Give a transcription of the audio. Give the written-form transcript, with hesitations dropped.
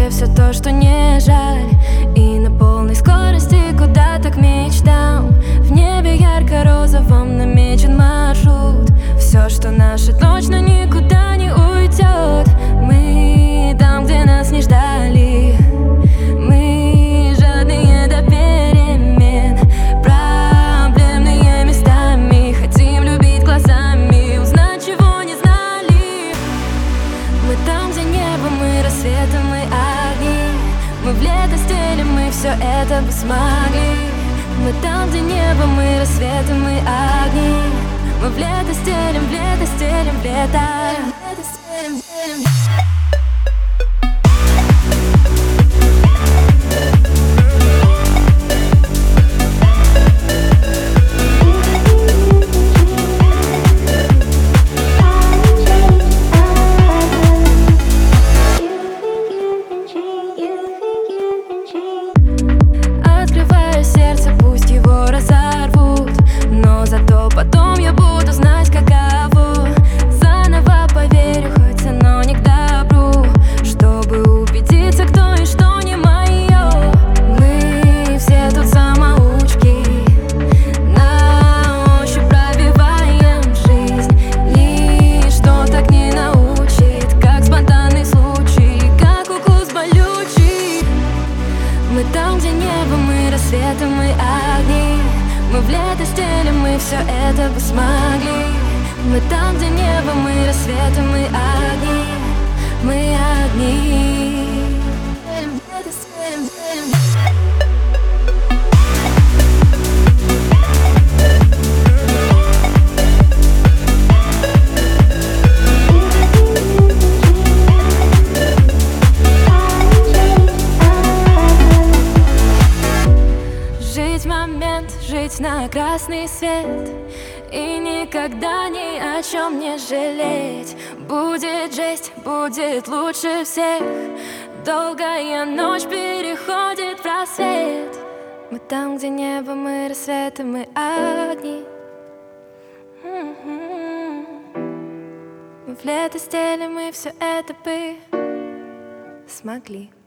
тебе все то, что не жаль. И на полной скорости куда-то к мечтам. В небе ярко-розовом намечен маршрут. Все, что наше, точно никуда не уйдет. Мы там, где нас не ждали. Мы жадные до перемен, проблемные местами. Хотим любить глазами, узнать, чего не знали. Мы там, где небо, мы рассветы, мы огни. Мы в лето стелим, мы все это бы смогли. Мы там, где небо, мы рассветы, мы огни. Мы в лето стелим, в лето стелим, в лето. Открываю сердце, пусть его разорвут, но зато потом я буду знать, каково. Заново поверю, хоть оно не к добру, чтобы убедиться, кто и что не мое. Мы все тут самоучки, на ощупь пробиваем жизнь. Ничто так не научит, как спонтанный случай, как укус болючий. Мы там, где небо, мы рассветы, мы огни. Мы в лето стелим, мы все это бы смогли. Мы там, где небо, мы рассветы, мы огни. Мы огни. Жить момент, жить на красный свет и никогда ни о чем не жалеть. Будет жесть, будет лучше всех. Долгая ночь переходит в рассвет. Мы там, где небо, мы рассветы, мы огни. Мы в лето стелим, мы все это бы смогли.